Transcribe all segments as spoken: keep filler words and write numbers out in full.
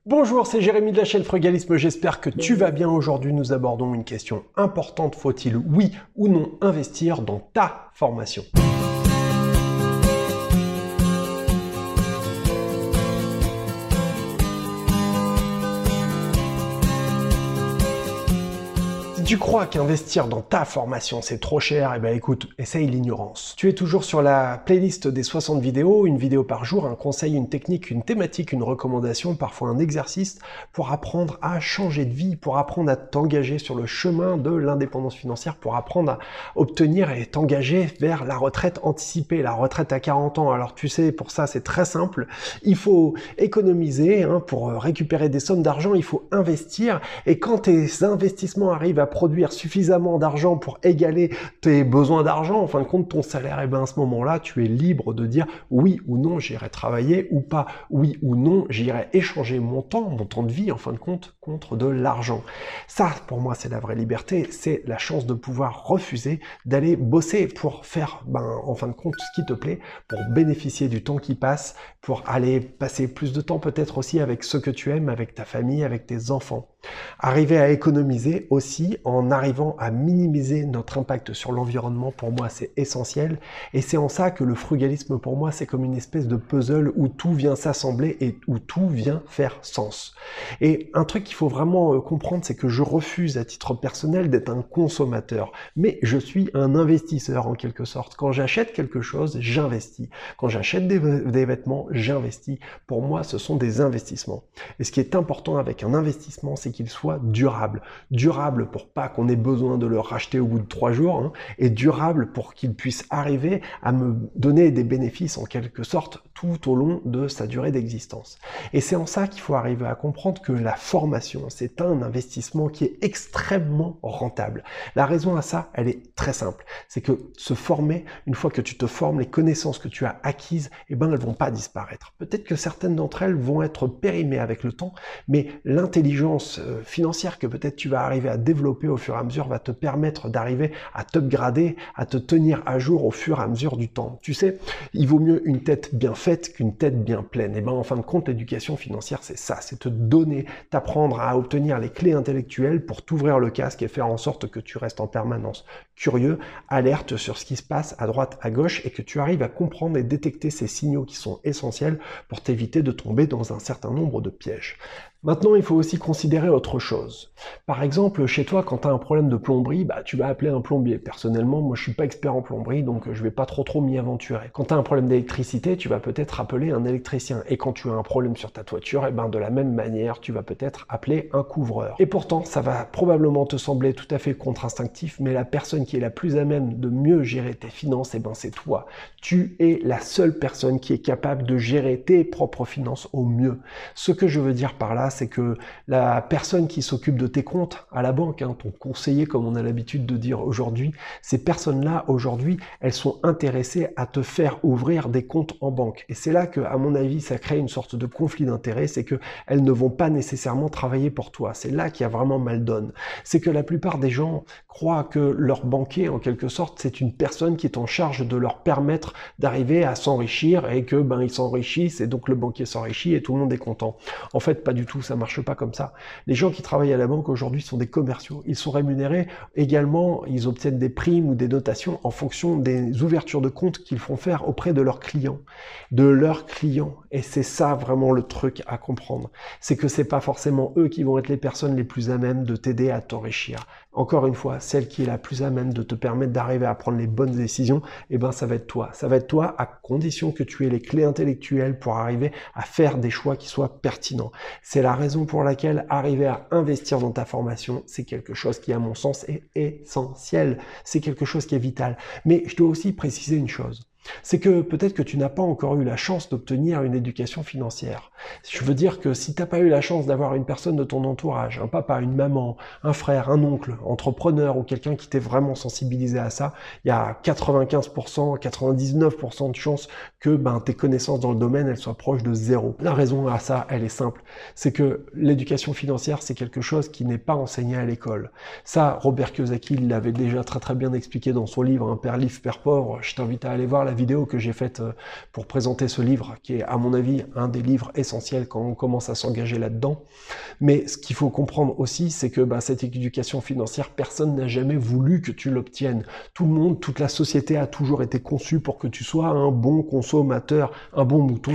Bonjour, c'est Jérémy de la chaîne Frugalisme, j'espère que tu vas bien. Aujourd'hui, nous abordons une question importante. Faut-il, oui ou non, investir dans ta formation ? Si tu crois qu'investir dans ta formation c'est trop cher, eh ben écoute, essaye l'ignorance. Tu es toujours sur la playlist des soixante vidéos, une vidéo par jour, un conseil, une technique, une thématique, une recommandation, parfois un exercice pour apprendre à changer de vie, pour apprendre à t'engager sur le chemin de l'indépendance financière, pour apprendre à obtenir et t'engager vers la retraite anticipée, la retraite à quarante ans. Alors tu sais, pour ça c'est très simple, il faut économiser, hein, pour récupérer des sommes d'argent, il faut investir, et quand tes investissements arrivent à produire suffisamment d'argent pour égaler tes besoins d'argent, en fin de compte ton salaire, et bien à ce moment-là, tu es libre de dire oui ou non, j'irai travailler ou pas, oui ou non, j'irai échanger mon temps, mon temps de vie, en fin de compte, contre de l'argent. Ça, pour moi, c'est la vraie liberté, c'est la chance de pouvoir refuser d'aller bosser pour faire, ben, en fin de compte, ce qui te plaît, pour bénéficier du temps qui passe, pour aller passer plus de temps peut-être aussi avec ceux que tu aimes, avec ta famille, avec tes enfants. Arriver à économiser aussi en arrivant à minimiser notre impact sur l'environnement, pour moi c'est essentiel, et c'est en ça que le frugalisme pour moi c'est comme une espèce de puzzle où tout vient s'assembler et où tout vient faire sens. Et un truc qu'il faut vraiment comprendre, c'est que je refuse à titre personnel d'être un consommateur, mais je suis un investisseur en quelque sorte. Quand j'achète quelque chose, j'investis. Quand j'achète des, des vêtements, j'investis. Pour moi ce sont des investissements. Et ce qui est important avec un investissement, c'est qu'il soit durable. Durable pour pas qu'on ait besoin de le racheter au bout de trois jours, hein, et durable pour qu'il puisse arriver à me donner des bénéfices en quelque sorte tout au long de sa durée d'existence. Et c'est en ça qu'il faut arriver à comprendre que la formation, c'est un investissement qui est extrêmement rentable. La raison à ça, elle est très simple. C'est que se former, une fois que tu te formes, les connaissances que tu as acquises, eh ben, elles vont pas disparaître. Peut-être que certaines d'entre elles vont être périmées avec le temps, mais l'intelligence financière que peut-être tu vas arriver à développer au fur et à mesure va te permettre d'arriver à t'upgrader, à te tenir à jour au fur et à mesure du temps. Tu sais, il vaut mieux une tête bien faite qu'une tête bien pleine. Et ben en fin de compte, l'éducation financière, c'est ça, c'est te donner, t'apprendre à obtenir les clés intellectuelles pour t'ouvrir le casque et faire en sorte que tu restes en permanence curieux, alerte sur ce qui se passe à droite, à gauche, et que tu arrives à comprendre et détecter ces signaux qui sont essentiels pour t'éviter de tomber dans un certain nombre de pièges. Maintenant, il faut aussi considérer autre chose. Par exemple, chez toi, quand tu as un problème de plomberie, bah, tu vas appeler un plombier. Personnellement, moi, je suis pas expert en plomberie, donc je vais pas trop trop m'y aventurer. Quand tu as un problème d'électricité, tu vas peut-être appeler un électricien. Et quand tu as un problème sur ta toiture, eh ben, de la même manière, tu vas peut-être appeler un couvreur. Et pourtant, ça va probablement te sembler tout à fait contre-instinctif, mais la personne qui est la plus à même de mieux gérer tes finances, eh ben, c'est toi. Tu es la seule personne qui est capable de gérer tes propres finances au mieux. Ce que je veux dire par là, c'est que la personne qui s'occupe de tes comptes à la banque, hein, ton conseiller comme on a l'habitude de dire aujourd'hui, ces personnes-là aujourd'hui, elles sont intéressées à te faire ouvrir des comptes en banque. Et c'est là que, à mon avis, ça crée une sorte de conflit d'intérêt, c'est que elles ne vont pas nécessairement travailler pour toi. C'est là qu'il y a vraiment mal donne. C'est que la plupart des gens croient que leur banquier, en quelque sorte, c'est une personne qui est en charge de leur permettre d'arriver à s'enrichir et que ben ils s'enrichissent et donc le banquier s'enrichit et tout le monde est content. En fait, pas du tout. Ça marche pas comme ça. Les gens qui travaillent à la banque aujourd'hui sont des commerciaux. Ils sont rémunérés également, ils obtiennent des primes ou des dotations en fonction des ouvertures de comptes qu'ils font faire auprès de leurs clients. De leurs clients. Et c'est ça vraiment le truc à comprendre. C'est que c'est pas forcément eux qui vont être les personnes les plus à même de t'aider à t'enrichir. Encore une fois, celle qui est la plus à même de te permettre d'arriver à prendre les bonnes décisions, eh ben ça va être toi. Ça va être toi à condition que tu aies les clés intellectuelles pour arriver à faire des choix qui soient pertinents. C'est la raison pour laquelle arriver à investir dans ta formation, c'est quelque chose qui, à mon sens, est essentiel. C'est quelque chose qui est vital. Mais je dois aussi préciser une chose. C'est que peut-être que tu n'as pas encore eu la chance d'obtenir une éducation financière. Je veux dire que si tu n'as pas eu la chance d'avoir une personne de ton entourage, un papa, une maman, un frère, un oncle, entrepreneur ou quelqu'un qui t'ait vraiment sensibilisé à ça, il y a quatre-vingt-quinze pour cent, quatre-vingt-dix-neuf pour cent de chances que ben, tes connaissances dans le domaine elles soient proches de zéro. La raison à ça, elle est simple. C'est que l'éducation financière, c'est quelque chose qui n'est pas enseigné à l'école. Ça, Robert Kiyosaki l'avait déjà très très bien expliqué dans son livre, hein, Père libre, Père pauvre. Je t'invite à aller voir la vidéo que j'ai faite pour présenter ce livre, qui est à mon avis un des livres essentiels quand on commence à s'engager là-dedans. Mais ce qu'il faut comprendre aussi, c'est que bah, cette éducation financière, personne n'a jamais voulu que tu l'obtiennes. Tout le monde, toute la société a toujours été conçue pour que tu sois un bon consommateur, un bon mouton.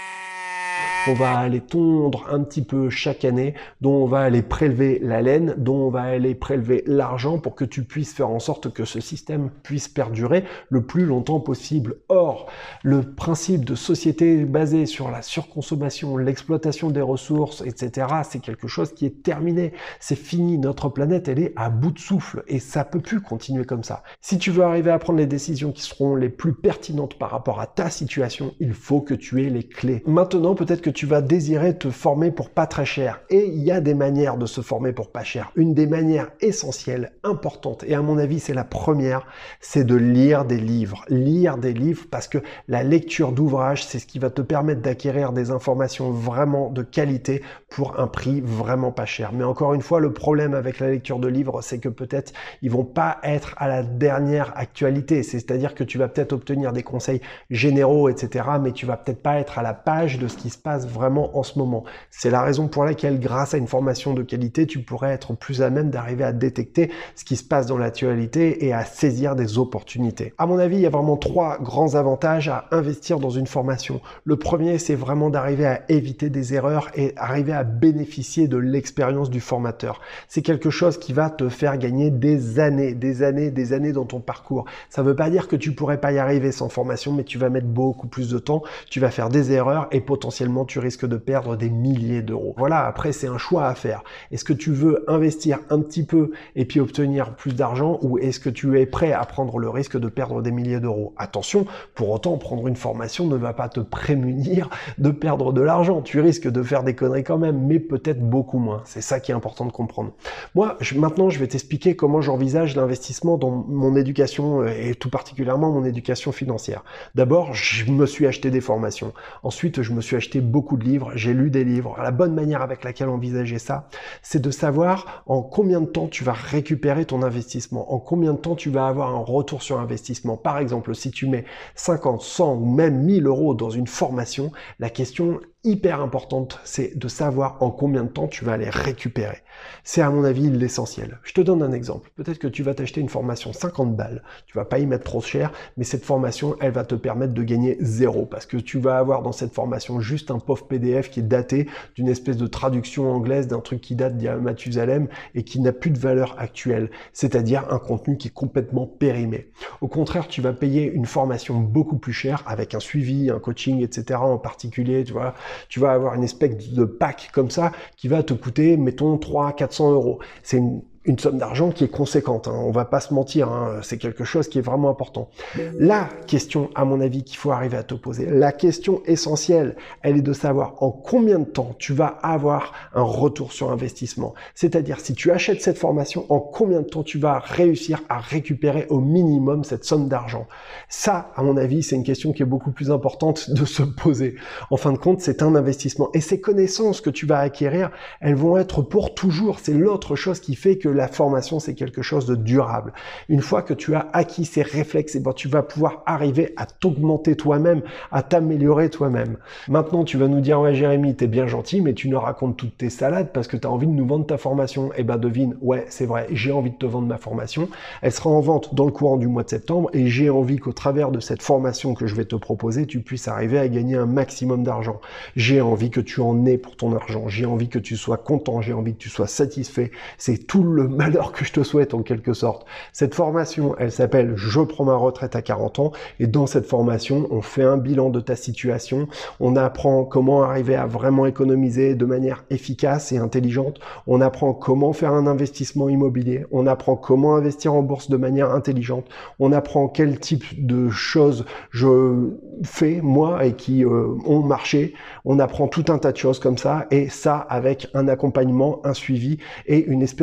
On va aller tondre un petit peu chaque année, dont on va aller prélever la laine, dont on va aller prélever l'argent pour que tu puisses faire en sorte que ce système puisse perdurer le plus longtemps possible. Or, le principe de société basé sur la surconsommation, l'exploitation des ressources, et cetera, c'est quelque chose qui est terminé. C'est fini. Notre planète, elle est à bout de souffle et ça peut plus continuer comme ça. Si tu veux arriver à prendre les décisions qui seront les plus pertinentes par rapport à ta situation, il faut que tu aies les clés. Maintenant, peut-être que tu vas désirer te former pour pas très cher. Et il y a des manières de se former pour pas cher. Une des manières essentielles, importantes, et à mon avis c'est la première, c'est de lire des livres. Lire des livres parce que la lecture d'ouvrages, c'est ce qui va te permettre d'acquérir des informations vraiment de qualité pour un prix vraiment pas cher. Mais encore une fois, le problème avec la lecture de livres, c'est que peut-être ils vont pas être à la dernière actualité. C'est-à-dire que tu vas peut-être obtenir des conseils généraux, et cetera, mais tu vas peut-être pas être à la page de ce qui se passe vraiment en ce moment. C'est la raison pour laquelle, grâce à une formation de qualité, tu pourrais être plus à même d'arriver à détecter ce qui se passe dans l'actualité et à saisir des opportunités. À mon avis, il y a vraiment trois grands avantages à investir dans une formation. Le premier, c'est vraiment d'arriver à éviter des erreurs et arriver à bénéficier de l'expérience du formateur. C'est quelque chose qui va te faire gagner des années, des années, des années dans ton parcours. Ça ne veut pas dire que tu pourrais pas y arriver sans formation, mais tu vas mettre beaucoup plus de temps, tu vas faire des erreurs et potentiellement tu risques de perdre des milliers d'euros. Voilà, après c'est un choix à faire. Est-ce que tu veux investir un petit peu et puis obtenir plus d'argent, ou est-ce que tu es prêt à prendre le risque de perdre des milliers d'euros? Attention, pour autant, prendre une formation ne va pas te prémunir de perdre de l'argent. Tu risques de faire des conneries quand même, mais peut-être beaucoup moins. C'est ça qui est important de comprendre. Moi, je, maintenant, je vais t'expliquer comment j'envisage l'investissement dans mon éducation et tout particulièrement mon éducation financière. D'abord, je me suis acheté des formations. Ensuite, je me suis acheté beaucoup de livres, j'ai lu des livres. La bonne manière avec laquelle envisager ça, c'est de savoir en combien de temps tu vas récupérer ton investissement, en combien de temps tu vas avoir un retour sur investissement. Par exemple, si tu mets cinquante, cent ou même mille euros dans une formation, la question hyper importante, c'est de savoir en combien de temps tu vas les récupérer. C'est à mon avis l'essentiel. Je te donne un exemple. Peut-être que tu vas t'acheter une formation cinquante balles, tu vas pas y mettre trop cher, mais cette formation, elle va te permettre de gagner zéro, parce que tu vas avoir dans cette formation juste un pauvre P D F qui est daté d'une espèce de traduction anglaise d'un truc qui date d'il y a Mathusalem et qui n'a plus de valeur actuelle, c'est-à-dire un contenu qui est complètement périmé. Au contraire, tu vas payer une formation beaucoup plus chère avec un suivi, un coaching, et cetera en particulier, tu vois. Tu vas avoir une espèce de pack comme ça qui va te coûter, mettons, trois à quatre cents euros. C'est une une somme d'argent qui est conséquente, hein. On va pas se mentir, hein. C'est quelque chose qui est vraiment important. La question, à mon avis, qu'il faut arriver à te poser, la question essentielle, elle est de savoir en combien de temps tu vas avoir un retour sur investissement. C'est-à-dire, si tu achètes cette formation, en combien de temps tu vas réussir à récupérer au minimum cette somme d'argent. Ça, à mon avis, c'est une question qui est beaucoup plus importante de se poser. En fin de compte, c'est un investissement. Et ces connaissances que tu vas acquérir, elles vont être pour toujours. C'est l'autre chose qui fait que la formation, c'est quelque chose de durable. Une fois que tu as acquis ces réflexes, eh ben, tu vas pouvoir arriver à t'augmenter toi-même, à t'améliorer toi-même. Maintenant, tu vas nous dire, ouais, Jérémy, t'es bien gentil, mais tu nous racontes toutes tes salades parce que tu as envie de nous vendre ta formation. Eh ben, devine, ouais, c'est vrai, j'ai envie de te vendre ma formation. Elle sera en vente dans le courant du mois de septembre et j'ai envie qu'au travers de cette formation que je vais te proposer, tu puisses arriver à gagner un maximum d'argent. J'ai envie que tu en aies pour ton argent. J'ai envie que tu sois content. J'ai envie que tu sois satisfait. C'est tout le malheur que je te souhaite en quelque sorte. Cette formation, elle s'appelle « Je prends ma retraite à quarante ans » et dans cette formation, on fait un bilan de ta situation, on apprend comment arriver à vraiment économiser de manière efficace et intelligente, on apprend comment faire un investissement immobilier, on apprend comment investir en bourse de manière intelligente, on apprend quel type de choses je fais moi et qui euh, ont marché, on apprend tout un tas de choses comme ça et ça avec un accompagnement, un suivi et une espèce de groupe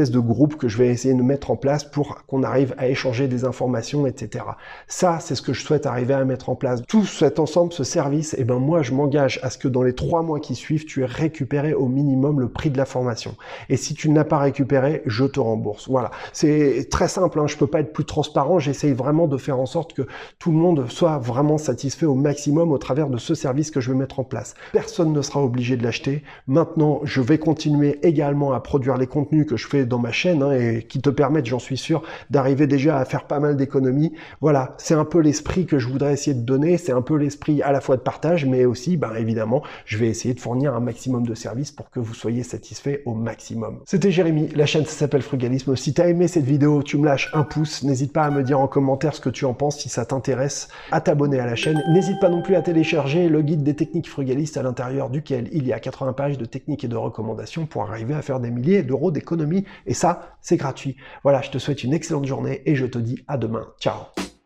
groupe que je vais essayer de mettre en place pour qu'on arrive à échanger des informations, et cetera. Ça, c'est ce que je souhaite arriver à mettre en place. Tout cet ensemble, ce service, et ben moi, je m'engage à ce que dans les trois mois qui suivent, tu aies récupéré au minimum le prix de la formation. Et si tu ne l'as pas récupéré, je te rembourse. Voilà. C'est très simple, hein. Je peux pas être plus transparent. J'essaye vraiment de faire en sorte que tout le monde soit vraiment satisfait au maximum au travers de ce service que je vais mettre en place. Personne ne sera obligé de l'acheter. Maintenant, je vais continuer également à produire les contenus que je fais dans ma chaîne hein, et qui te permettent, j'en suis sûr, d'arriver déjà à faire pas mal d'économies. Voilà, c'est un peu l'esprit que je voudrais essayer de donner. C'est un peu l'esprit à la fois de partage, mais aussi, ben, évidemment, je vais essayer de fournir un maximum de services pour que vous soyez satisfait au maximum. C'était Jérémy, la chaîne ça s'appelle Frugalisme. Si tu as aimé cette vidéo, tu me lâches un pouce. N'hésite pas à me dire en commentaire ce que tu en penses, si ça t'intéresse, à t'abonner à la chaîne. N'hésite pas non plus à télécharger le guide des techniques frugalistes à l'intérieur duquel il y a quatre-vingts pages de techniques et de recommandations pour arriver à faire des milliers d'euros d'économies. Et ça, c'est gratuit. Voilà, je te souhaite une excellente journée et je te dis à demain. Ciao!